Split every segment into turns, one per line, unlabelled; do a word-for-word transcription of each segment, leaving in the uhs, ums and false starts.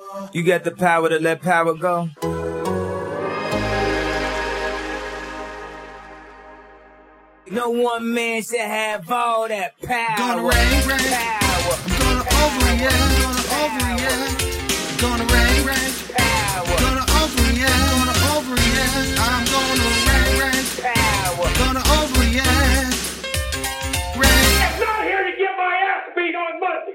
You got the power to let power go. No one man should have all that power.
Gonna rain, rain.
Power.
I'm gonna overreact. Gonna overreact. Gonna rain, rain.
Power.
Gonna overreact. Gonna overreact. I'm gonna rain, rain.
Power.
Gonna overreact. Rain.
I'm not here to get my ass beat on Monday.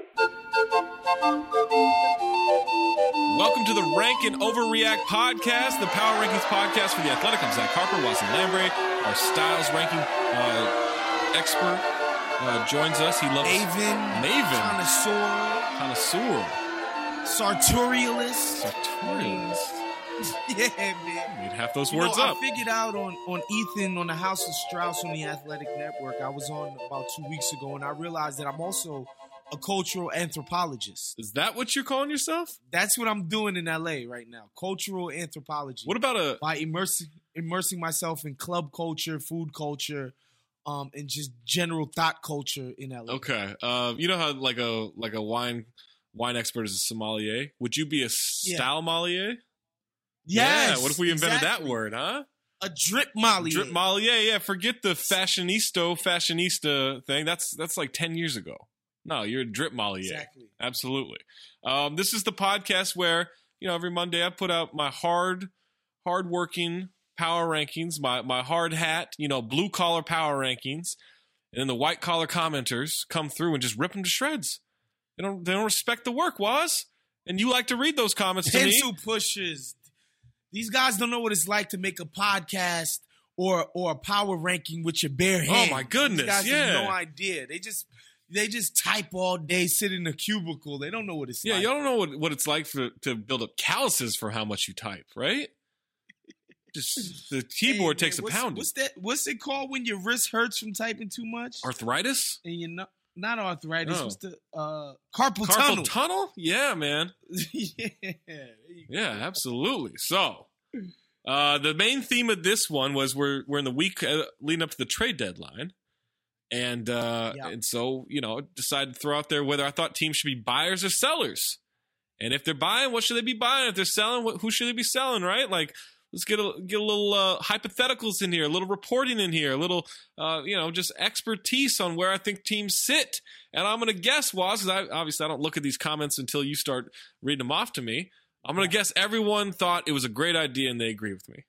Welcome to the Rank and Overreact podcast, the Power Rankings podcast for the Athletic. I'm Zach Harper. Watson Lambre, our Styles ranking uh, expert, uh, joins us. He loves
Maven.
Maven.
Connoisseur.
Connoisseur.
Sartorialist.
Sartorialist.
Yeah, man.
Need half those
You
words
know,
up.
I figured out on, on Ethan on the House of Strauss on the Athletic Network. I was on about two weeks ago, and I realized that I'm also a cultural anthropologist.
Is that what you're calling yourself?
That's what I'm doing in L A right now. Cultural anthropology.
What about a...
By immersing immersing myself in club culture, food culture, um, and just general thought culture in L A.
Okay. Uh, you know how like a like a wine wine expert is a sommelier? Would you be a style malier?
Yes.
Yeah. What if we invented
exactly.
that word, huh?
A drip molly.
Drip malier. Yeah. Forget the fashionisto fashionista thing. That's that's like ten years ago. No, you're a drip malier.
Exactly.
Absolutely. Um, this is the podcast where, you know, every Monday I put out my hard, hard-working power rankings, my my hard hat, you know, blue-collar power rankings, and then the white-collar commenters come through and just rip them to shreds. They don't they don't respect the work, Waz. And you like to read those comments to
Pencil
me.
pushers. These guys don't know what it's like to make a podcast or or a power ranking with your bare hands.
Oh, my goodness,
These guys
yeah.
have no idea. They just they just type all day, sit in a cubicle. They don't know what it's
Yeah,
like.
y'all don't know what, what it's like for to build up calluses for how much you type, right? Just the keyboard
Hey,
takes
man,
a
what's,
pounding.
What's that? What's it called when your wrist hurts from typing too much?
Arthritis?
And you're not not arthritis.
Oh.
What's the uh, carpal,
Carpal
tunnel?
tunnel? Yeah, man.
yeah. there you go.
Yeah, absolutely. So, uh, the main theme of this one was we're we're in the week uh, leading up to the trade deadline, and uh,
Yeah.
and so you know decided to throw out there whether I thought teams should be buyers or sellers, and if they're buying, what should they be buying? If they're selling, what, who should they be selling? Right? Like, let's get a get a little uh, hypotheticals in here, a little reporting in here, a little uh, you know just expertise on where I think teams sit. And I'm going to guess, Waz, because I, obviously I don't look at these comments until you start reading them off to me. I'm going to guess everyone thought it was a great idea and they agree with me.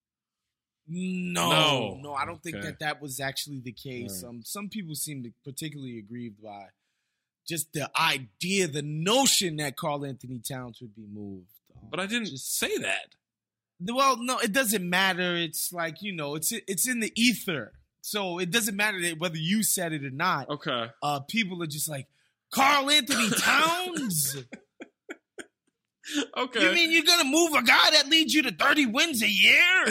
No,
No.
no, I don't think
Okay.
that that was actually the case.
All right.
Um, some people seem to particularly aggrieved by just the idea, the notion that Karl Anthony Towns would be moved. Um,
But I didn't
just-
say that.
Well, no, it doesn't matter. It's like, you know, it's it's in the ether, so it doesn't matter that whether you said it or not.
Okay.
Uh, people are just like, Karl Anthony Towns.
Okay.
You mean you're gonna move a guy that leads you to thirty wins a year?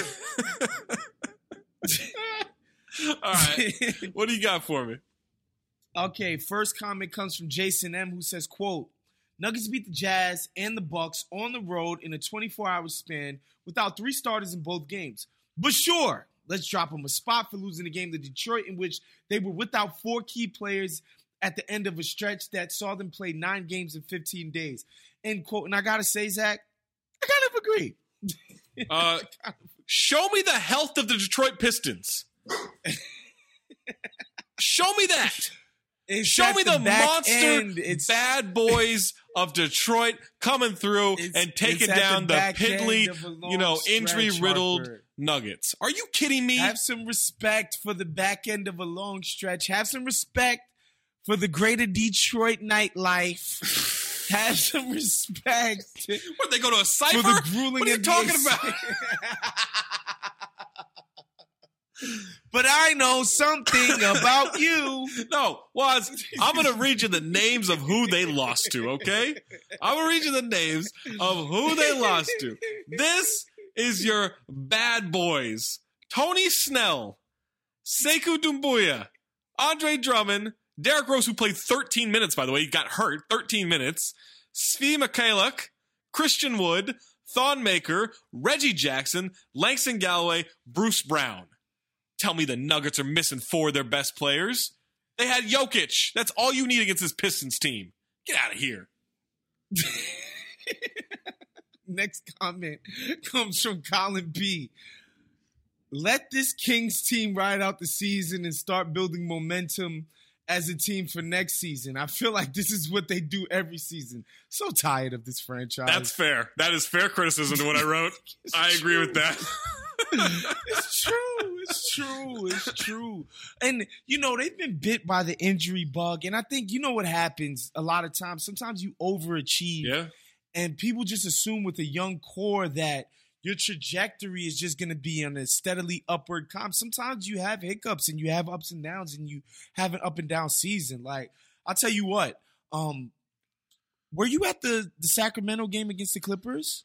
All right. What do you got for me?
Okay, first comment comes from Jason M, who says, quote, Nuggets beat the Jazz and the Bucks on the road in a twenty-four hour span without three starters in both games. But sure, let's drop them a spot for losing the game to Detroit, in which they were without four key players at the end of a stretch that saw them play nine games in fifteen days. End quote. And I gotta say, Zach, I kind of agree.
Uh, show me the health of the Detroit Pistons. Show me that.
It's
Show
at
me the,
back
monster
end. It's
bad boys of Detroit coming through
It's-
and taking
it's at the
down the,
back
piddly,
end of a long
you know,
stretch,
injury-riddled
Harper.
Nuggets. Are you kidding me?
Have some respect for the back end of a long stretch. Have some respect for the greater Detroit nightlife. Have some respect
What, they go to a
for
cipher?
the grueling.
What are you
N B A
talking about?
But I know something about you.
No, was I'm gonna read you the names of who they lost to, okay? I'm gonna read you the names of who they lost to. This is your bad boys. Tony Snell, Sekou Doumbouya, Andre Drummond, Derrick Rose, who played thirteen minutes, by the way, he got hurt, thirteen minutes, Svi Mikhailuk, Christian Wood, Thon Maker, Reggie Jackson, Langston Galloway, Bruce Brown. Tell me the Nuggets are missing four of their best players. They had Jokic. That's all you need against this Pistons team. Get out of here.
Next comment comes from Colin B. Let this Kings team ride out the season and start building momentum as a team for next season. I feel like this is what they do every season. So tired of this franchise.
That's fair. That is fair criticism to what I wrote. I agree
true.
with that.
It's true. It's true. It's true. And, you know, they've been bit by the injury bug. And I think, you know what happens a lot of times? Sometimes you overachieve.
Yeah.
And people just assume with a young core that your trajectory is just going to be on a steadily upward climb. Sometimes you have hiccups and you have ups and downs and you have an up and down season. Like, I'll tell you what, um, were you at the, the Sacramento game against the Clippers?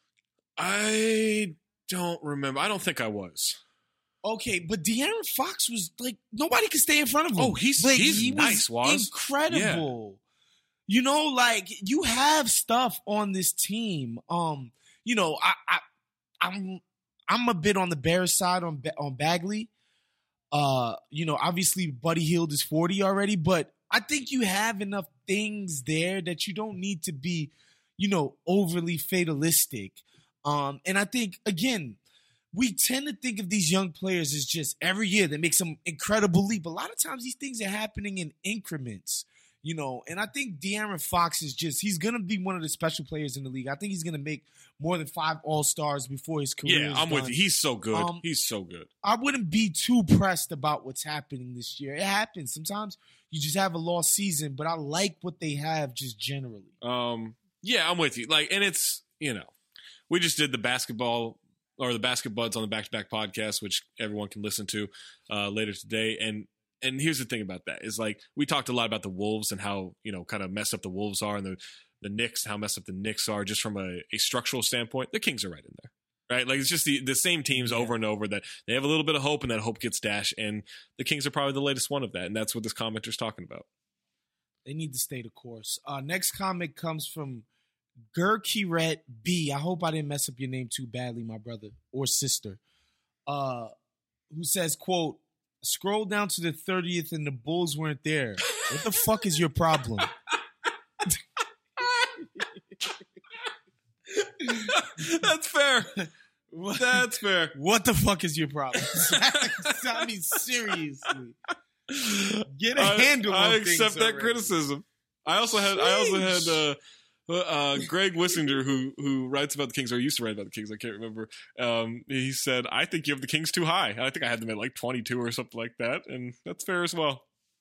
I don't remember. I don't think I was.
Okay, but De'Aaron Fox was like, nobody could stay in front of him.
Oh, he's,
like,
he's
he
nice,
was
was.
incredible. Yeah. You know, like, you have stuff on this team. Um, you know, I, I I'm I'm a bit on the Bears side on on Bagley. Uh, you know, obviously Buddy Hield is forty already, but I think you have enough things there that you don't need to be, you know, overly fatalistic. Um, and I think again, we tend to think of these young players as just every year they make some incredible leap. A lot of times these things are happening in increments. You know, and I think De'Aaron Fox is just, he's going to be one of the special players in the league. I think he's going to make more than five All-Stars before his career
Yeah,
is
I'm
done.
with you. He's so good.
Um,
He's so good.
I wouldn't be too pressed about what's happening this year. It happens. Sometimes you just have a lost season, but I like what they have just generally.
Um, yeah, I'm with you. Like, and it's, you know, we just did the basketball or the Basket Buds on the Back to Back podcast, which everyone can listen to uh, later today. And And here's the thing about that is like we talked a lot about the Wolves and how, you know, kind of messed up the Wolves are and the, the Knicks, how messed up the Knicks are just from a, a structural standpoint. The Kings are right in there, right? Like it's just the, the same teams
Yeah.
over and over that they have a little bit of hope and that hope gets dashed. And the Kings are probably the latest one of that. And that's what this commenter's talking about.
They need to stay the course. Uh, next comment comes from Gurkiret B. I hope I didn't mess up your name too badly, my brother or sister, uh, who says, quote, scroll down to the thirtieth and the Bulls weren't there. What the fuck is your problem?
That's fair. That's fair.
What the fuck is your problem? I mean, seriously. Get a
I,
handle on
I
things
accept that
already.
criticism. I also had I also had uh, uh, Greg Wissinger, who who writes about the Kings, or used to write about the Kings. I can't remember. Um, he said, "I think you have the Kings too high." I think I had them at like twenty-two or something like that, and that's fair as well.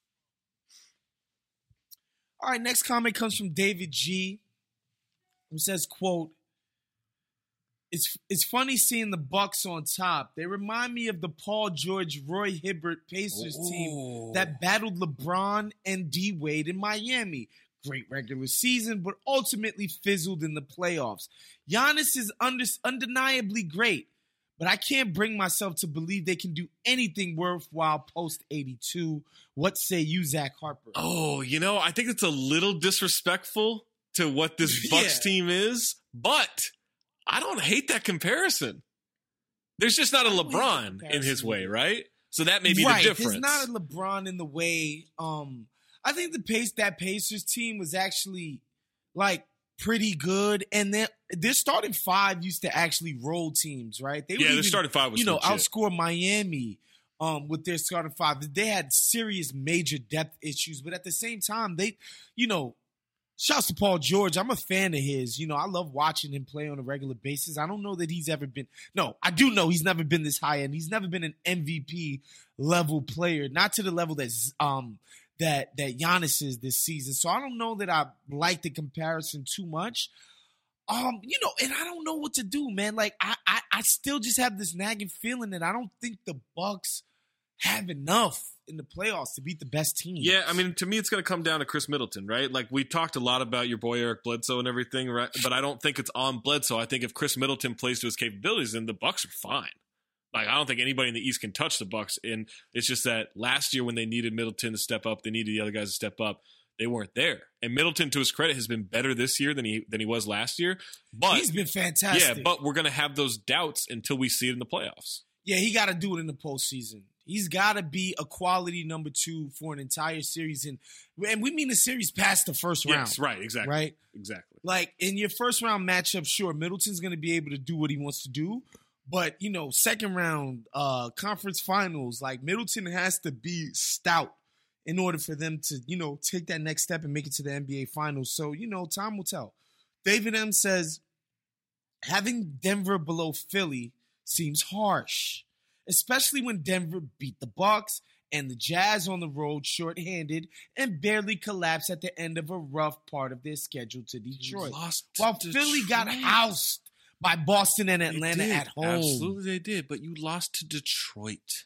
All right, next comment comes from David G, who says, quote, It's it's funny seeing the Bucks on top. They remind me of the Paul George, Roy Hibbert Pacers
Ooh.
team that battled LeBron and D Wade in Miami. Great regular season, but ultimately fizzled in the playoffs. Giannis is under, undeniably great, but I can't bring myself to believe they can do anything worthwhile post eighty-two. What say you, Zach Harper?
Oh, you know, I think it's a little disrespectful to what this Bucks
Yeah.
team is, but I don't hate that comparison. There's just not a
I don't hate
LeBron
the
in his
comparison.
way, right? So that may be
right.
the difference.
There's not a LeBron in the way. Um, I think the pace that Pacers team was actually like pretty good, and their their starting five used to actually roll teams, right? They would
yeah, their
even,
starting five was
you know
legit.
outscore Miami um, with their starting five. They had serious major depth issues, but at the same time, they, you know. Shouts to Paul George. I'm a fan of his. You know, I love watching him play on a regular basis. I don't know that he's ever been – no, I do know he's never been this high, and he's never been an M V P level player, not to the level that's, um, that that Giannis is this season. So I don't know that I like the comparison too much. Um, you know, and I don't know what to do, man. Like, I, I, I still just have this nagging feeling that I don't think the Bucks have enough in the playoffs to beat the best team.
Yeah, I mean, to me, it's going to come down to Chris Middleton, right? Like, we talked a lot about your boy Eric Bledsoe and everything, right? But I don't think it's on Bledsoe. I think if Chris Middleton plays to his capabilities, then the Bucks are fine. Like, I don't think anybody in the East can touch the Bucks. And it's just that last year when they needed Middleton to step up, they needed the other guys to step up. They weren't there. And Middleton, to his credit, has been better this year than he than he was last year. But
he's been fantastic.
Yeah, but we're going to have those doubts until we see it in the playoffs.
Yeah, he got to do it in the postseason. He's got to be a quality number two for an entire series. And, and we mean the series past the first round.
Yes, right, exactly.
Right?
Exactly.
Like, in your first round matchup, sure, Middleton's going to be able to do what he wants to do. But, you know, second round, uh, conference finals, like, Middleton has to be stout in order for them to, you know, take that next step and make it to the N B A finals. So, you know, time will tell. David M. says, having Denver below Philly seems harsh, especially when Denver beat the Bucks and the Jazz on the road shorthanded and barely collapsed at the end of a rough part of their schedule to Detroit.
Lost to
While
Detroit.
Philly got housed by Boston and Atlanta
They did.
at home.
Absolutely, they did. But you lost to Detroit.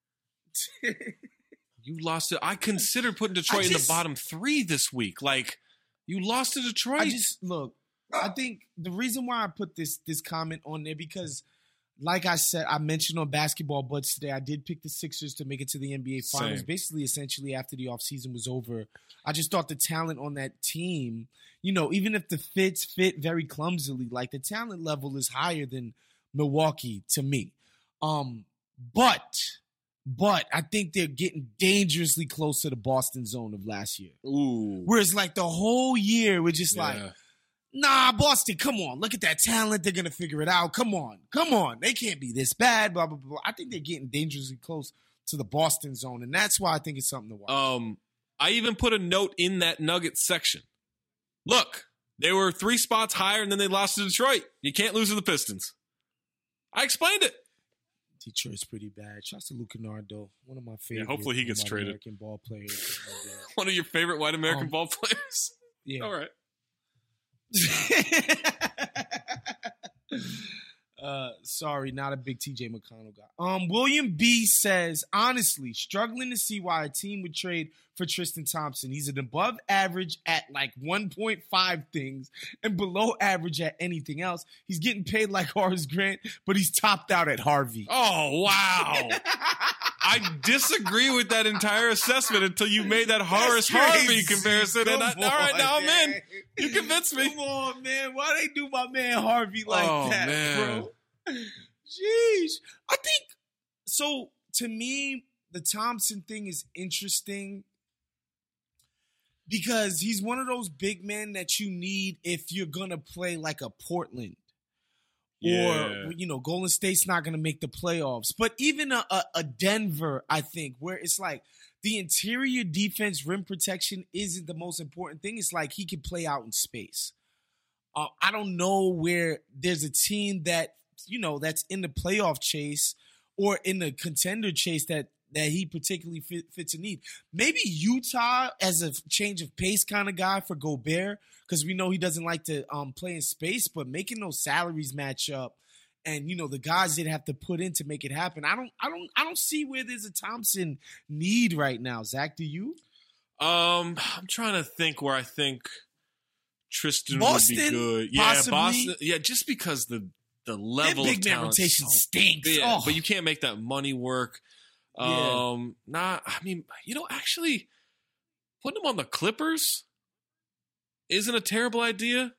You lost it. I considered putting Detroit
just,
in the bottom three this week. Like, you lost to Detroit.
I just look. I think the reason why I put this this comment on there because, like I said, I mentioned on Basketball Buds today, I did pick the Sixers to make it to the N B A Finals.
Same.
Basically, essentially after the offseason was over, I just thought the talent on that team, you know, even if the fits fit very clumsily, like the talent level is higher than Milwaukee to me. Um, but. But I think they're getting dangerously close to the Boston zone of last year.
Ooh.
Whereas like the whole year, we're just
Yeah.
like, nah, Boston, come on. Look at that talent. They're going to figure it out. Come on. Come on. They can't be this bad, blah, blah, blah. I think they're getting dangerously close to the Boston zone, and that's why I think it's something to watch.
Um, I even put a note in that Nuggets section. Look, they were three spots higher, and then they lost to Detroit. You can't lose to the Pistons. I explained it.
Detroit's pretty bad. Shouts to Luke Kennard, though. One of my favorite
hopefully he gets
white
traded.
American ball players.
One of your favorite white American
Um,
ball players.
Yeah.
All right.
uh, sorry, not a big T J McConnell guy. Um, William B says, honestly, struggling to see why a team would trade for Tristan Thompson. He's an above average at like one point five things and below average at anything else. He's getting paid like Horace Grant, but he's topped out at Harvey.
Oh, wow. I disagree with that entire assessment until you made that Horace Harvey comparison. And I,
Come
all right,
on,
now I'm in.
man.
You convinced me.
Come on, man. Why they do my man Harvey like
Oh,
that,
man.
bro? Jeez. I think, so to me, the Thompson thing is interesting because he's one of those big men that you need if you're going to play like a Portland.
Yeah.
Or, you know, Golden State's not going to make the playoffs. But even a, a, a Denver, I think, where it's like the interior defense, rim protection isn't the most important thing. It's like he can play out in space. Uh, I don't know where there's a team that, you know, that's in the playoff chase or in the contender chase that that he particularly fit, fits a need. Maybe Utah as a change of pace kind of guy for Gobert, because we know he doesn't like to um, play in space, but making those salaries match up and, you know, the guys they'd have to put in to make it happen. I don't I don't I don't see where there's a Thompson need right now. Zach, do you?
Um, I'm trying to think where I think Tristan
Boston,
would be good. Yeah,
possibly.
Boston. Yeah, just because the the level
Their
of
big man
talent
rotation
so
stinks.
big,
Oh.
but you can't make that money work.
Yeah.
Um, nah, I mean, you know, actually, putting him on the Clippers isn't a terrible idea.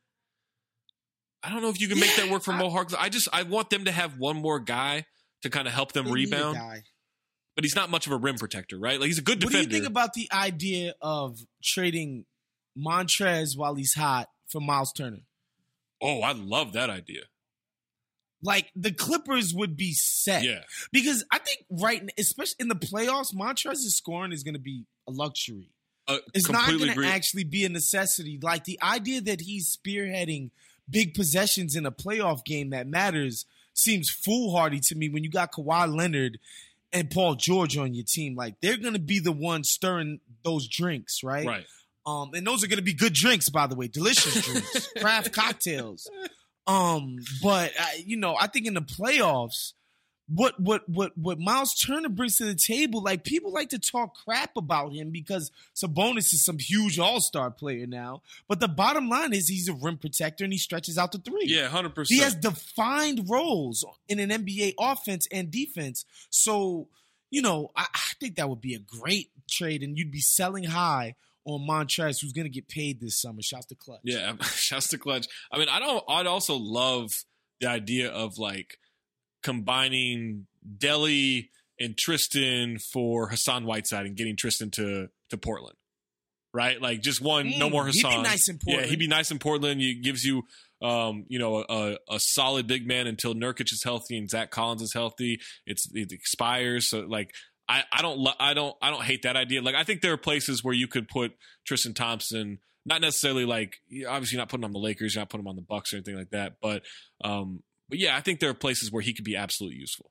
I don't know if you can make
Yeah,
that work for
I-
Mo Harkless. I just I want them to have one more guy to kind of help them
They need a
rebound.
guy.
But he's not much of a rim protector, right? Like he's a good
What
defender.
do you think about the idea of trading Montrez while he's hot for Miles Turner?
oh, I love that idea.
Like, the Clippers would be set.
Yeah.
Because I think right, especially in the playoffs, Montrez's scoring is going to be a luxury.
Uh,
It's not
completely
going to
agree.
actually be a necessity. Like, the idea that he's spearheading big possessions in a playoff game that matters seems foolhardy to me when you got Kawhi Leonard and Paul George on your team. Like, they're going to be the ones stirring those drinks, right?
Right.
Um, and those are going to be good drinks, by the way, delicious drinks, craft cocktails. Um, but uh, you know, I think in the playoffs, what what what what Miles Turner brings to the table, like people like to talk crap about him because Sabonis is some huge all-star player now. But the bottom line is he's a rim protector and he stretches out the three.
Yeah, one hundred
He has
percent.
defined roles in an N B A offense and defense. So, you know, I, I think that would be a great trade, and you'd be selling high on Montrez, who's going to get paid this summer. Shouts to Clutch.
Yeah, shouts to Clutch. I mean, I don't. I'd also love the idea of like combining Delly and Tristan for Hassan Whiteside and getting Tristan to to Portland, right? Like just one, mm, no more Hassan.
He'd be nice in Portland.
Yeah, he'd be nice in Portland. He gives you, um, you know, a, a solid big man until Nurkic is healthy and Zach Collins is healthy. It's it expires. So like, I, I don't I don't I don't hate that idea. Like I think there are places where you could put Tristan Thompson. Not necessarily like obviously you're not putting him on the Lakers, you're not putting him on the Bucks or anything like that. But um, but yeah, I think there are places where he could be absolutely useful.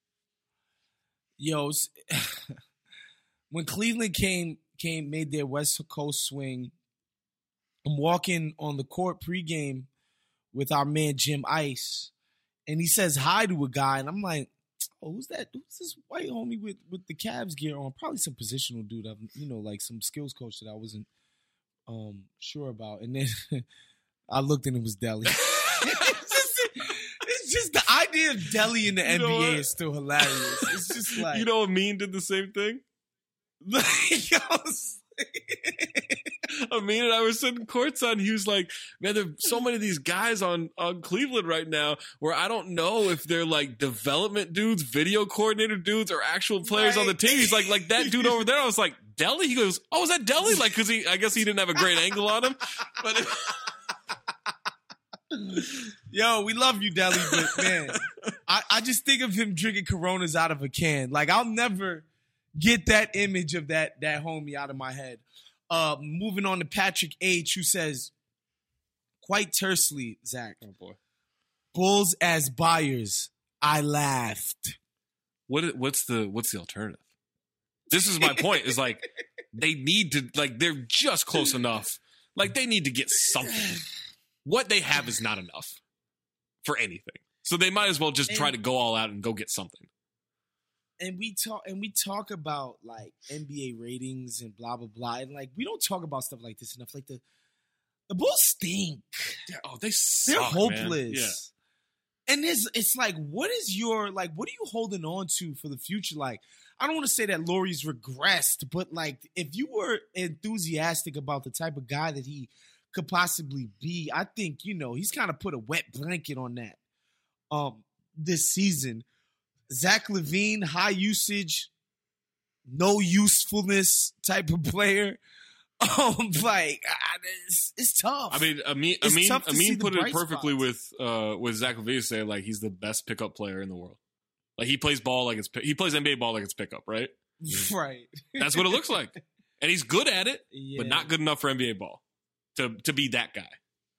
Yo, when Cleveland came came made their West Coast swing, I'm walking on the court pregame with our man Jim Ice, and he says hi to a guy, and I'm like, oh, who's that? Who's this white homie with, with the Cavs gear on? Probably some positional dude, I've, you know, like some skills coach that I wasn't um, sure about. And then I looked and it was Delly. it's, just, it's just the idea of Delly in the you N B A is still hilarious. It's just like,
you know, Amin did the same thing. Amin and I were sitting courtside, and he was like, man, there are so many of these guys on, on Cleveland right now where I don't know if they're like development dudes, video coordinator dudes, or actual players right. on the team. He's like, like that dude over there. I was like, Delly? He goes, oh, is that Delly? Like, cause he, I guess he didn't have a great angle on him. But it-
Yo, we love you, Delly, but man, I, I just think of him drinking Coronas out of a can. Like, I'll never get that image of that, that homie out of my head. Uh, moving on to Patrick H., who says, quite tersely, Zach.
Oh, boy.
Bulls as buyers. I laughed.
What? What's the What's the alternative? This is my point. Is like they need to like they're just close enough. Like they need to get something. What they have is not enough for anything. So they might as well just try to go all out and go get something.
And we talk and we talk about like N B A ratings and blah blah blah, and like we don't talk about stuff like this enough. Like the the Bulls stink.
Yeah, oh, they suck,
they're hopeless.
Man. Yeah.
And it's it's like, what is your like? What are you holding on to for the future? Like, I don't want to say that Lauri's regressed, but like, if you were enthusiastic about the type of guy that he could possibly be, I think you know he's kind of put a wet blanket on that. Um, this season. Zach LaVine, high usage, no usefulness type of player. Um, like it's, it's tough.
I mean, Amin, Amin, Amin put it perfectly spots. with uh, with Zach LaVine saying like he's the best pickup player in the world. Like he plays ball like it's he plays N B A ball like it's pickup, right?
Right.
That's what it looks like, and he's good at it, yeah. but not good enough for N B A ball to to be that guy.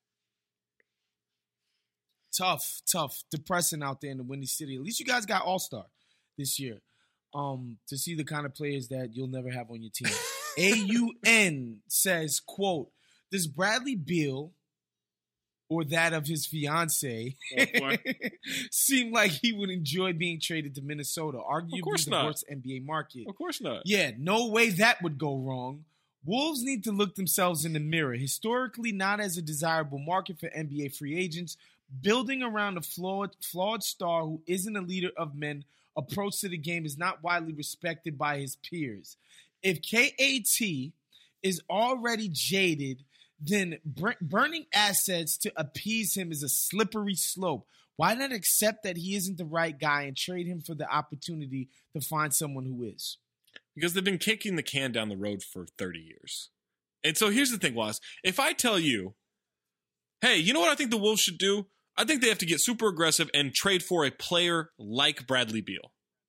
Tough, tough, depressing out there in the Windy City. At least you guys got All-Star this year um, to see the kind of players that you'll never have on your team. A U N says, quote, does Bradley Beal or that of his fiance oh, seem like he would enjoy being traded to Minnesota? Arguably the
not.
worst N B A market.
Of course not.
Yeah, no way that would go wrong. Wolves need to look themselves in the mirror. Historically, not as a desirable market for N B A free agents, building around a flawed, flawed star who isn't a leader of men, approach to the game is not widely respected by his peers. If K A T is already jaded, then br- burning assets to appease him is a slippery slope. Why not accept that he isn't the right guy and trade him for the opportunity to find someone who is?
Because they've been kicking the can down the road for thirty years. And so here's the thing, Was. If I tell you, hey, you know what I think the Wolves should do? I think they have to get super aggressive and trade for a player like Bradley Beal.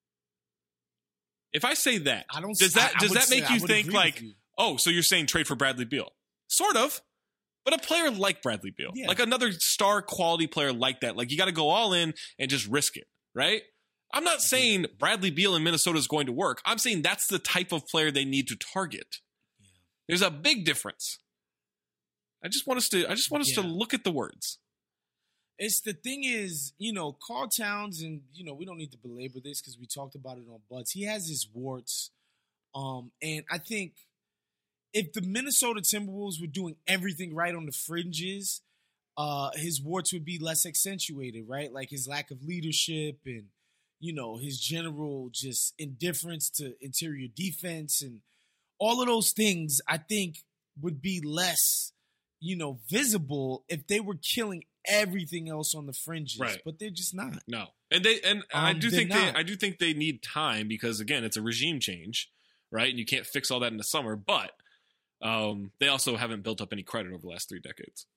If I say that, I don't, does that I, I does that make you think like, you. oh, so you're saying trade for Bradley Beal? Sort of. But a player like Bradley Beal. Yeah. Like another star quality player like that. Like you got to go all in and just risk it, right? I'm not saying Bradley Beal in Minnesota is going to work. I'm saying that's the type of player they need to target. Yeah. There's a big difference. I just want us to I just want us yeah. to look at the words.
It's the thing is, you know, Karl Towns, and, you know, we don't need to belabor this because we talked about it on Buds. He has his warts. Um, and I think if the Minnesota Timberwolves were doing everything right on the fringes, uh, his warts would be less accentuated, right? Like his lack of leadership and, you know, his general just indifference to interior defense and all of those things, I think, would be less, you know, visible if they were killing everything else on the fringes,
right.
but they're just not.
No, and they and
um,
I do think
not.
they I do think they need time because again, it's a regime change, right? And you can't fix all that in the summer. But um, they also haven't built up any credit over the last three decades.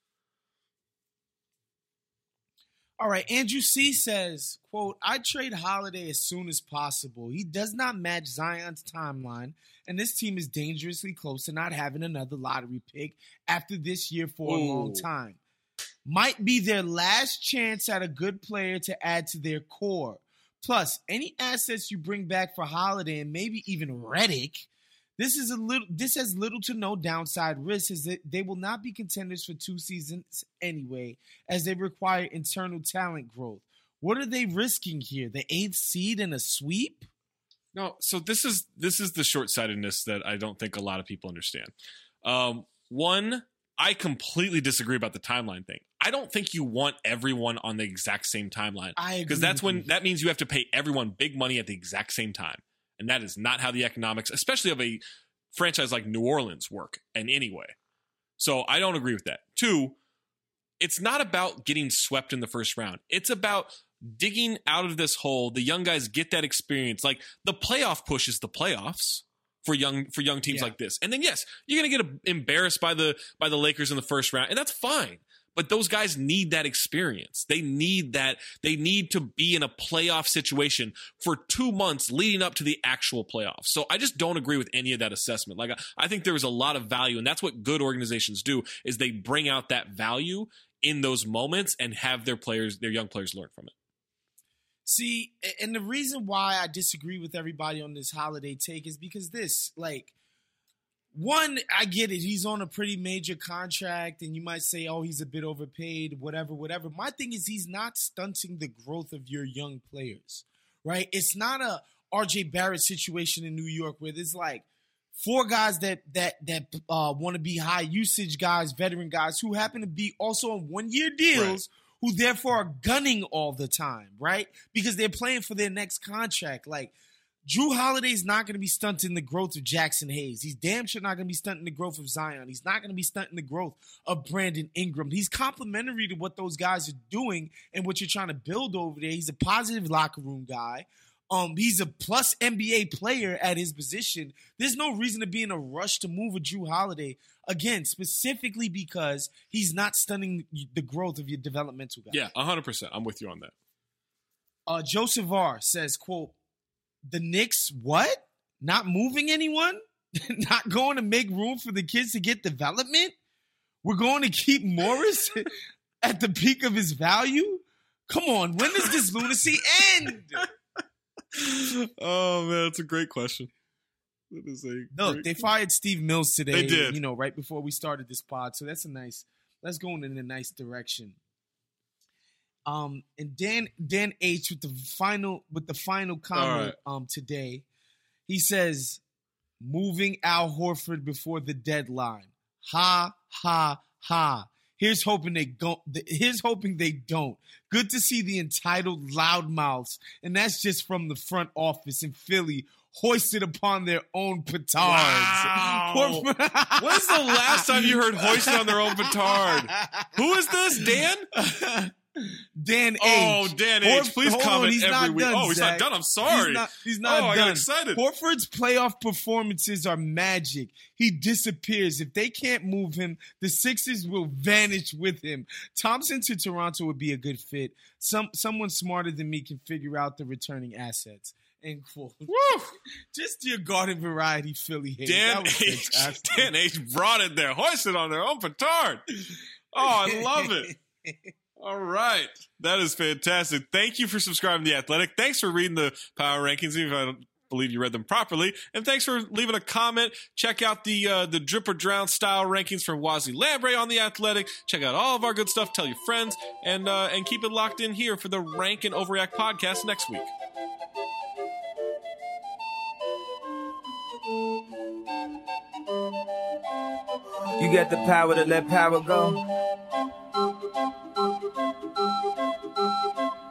All right, Andrew C. says, quote, I'd trade Holiday as soon as possible. He does not match Zion's timeline, and this team is dangerously close to not having another lottery pick after this year for
Ooh.
a long time. Might be their last chance at a good player to add to their core. Plus, any assets you bring back for Holiday and maybe even Redick, This is a little. This has little to no downside risk, as that they will not be contenders for two seasons anyway, as they require internal talent growth. What are they risking here? The eighth seed and a sweep?
No, so this is this is the short-sightedness that I don't think a lot of people understand. Um, one, I completely disagree about the timeline thing. I don't think you want everyone on the exact same timeline.
I agree
because that's when
with you.
that means you have to pay everyone big money at the exact same time. And that is not how the economics, especially of a franchise like New Orleans, work in any way. So I don't agree with that. Two, it's not about getting swept in the first round. It's about digging out of this hole. The young guys get that experience. Like the playoff push is the playoffs for young for young teams
Yeah.
like this. And then yes, you're going to get embarrassed by the by the Lakers in the first round, and that's fine. But those guys need that experience. They need that. They need to be in a playoff situation for two months leading up to the actual playoffs. So I just don't agree with any of that assessment. Like I think there is a lot of value, and that's what good organizations do, is they bring out that value in those moments and have their players, their young players, learn from it.
See, and the reason why I disagree with everybody on this Holiday take is because this, like, one, I get it. He's on a pretty major contract, and you might say, oh, he's a bit overpaid, whatever, whatever. My thing is he's not stunting the growth of your young players, right? It's not a R J Barrett situation in New York where there's like four guys that that that uh, want to be high usage guys, veteran guys who happen to be also on one-year deals, right, who therefore are gunning all the time, right? Because they're playing for their next contract. Like, Drew Holiday's not going to be stunting the growth of Jackson Hayes. He's damn sure not going to be stunting the growth of Zion. He's not going to be stunting the growth of Brandon Ingram. He's complementary to what those guys are doing and what you're trying to build over there. He's a positive locker room guy. Um, he's a plus N B A player at his position. There's no reason to be in a rush to move a Drew Holiday, again, specifically because he's not stunning the growth of your developmental guy.
Yeah, one hundred percent. I'm with you on that.
Uh, Joseph R. says, quote, the Knicks, what? Not moving anyone? Not going to make room for the kids to get development? We're going to keep Morris at the peak of his value? Come on, when does this lunacy end?
Oh, man, that's a great question. That is a
No,
great...
they fired Steve Mills today.
They did.
You know, right before we started this pod. So that's a nice, that's going in a nice direction. Um, and Dan Dan H with the final with the final comment
right.
um today, he says, moving Al Horford before the deadline. Ha ha ha. Here's hoping they don't. Here's hoping they don't. Good to see the entitled loudmouths, and that's just from the front office in Philly, hoisted upon their own petards.
Wow. When's the last time you heard hoisted on their own petard? Who is this, Dan?
Dan H.
Oh, Dan H.
Horf-
Please
Hold
comment
on, he's
every
not
week.
done,
Oh, he's
Zach.
not done. I'm sorry.
He's not, he's not
oh, I
done.
got excited.
Horford's playoff performances are magic. He disappears. If they can't move him, the Sixers will vanish with him. Thompson to Toronto would be a good fit. Some Someone smarter than me can figure out the returning assets. End quote.
Woo!
Just your garden variety Philly hate.
Dan
That was
H.
fantastic.
Dan H. brought it there. Hoisted on their own petard. Oh, I love it. All right. That is fantastic. Thank you for subscribing to The Athletic. Thanks for reading the power rankings, even if I don't believe you read them properly. And thanks for leaving a comment. Check out the uh, the Drip or Drown style rankings from Wazzy Lambre on The Athletic. Check out all of our good stuff. Tell your friends. And, uh, and keep it locked in here for the Rank and Overreact podcast next week.
You got the power to let power go.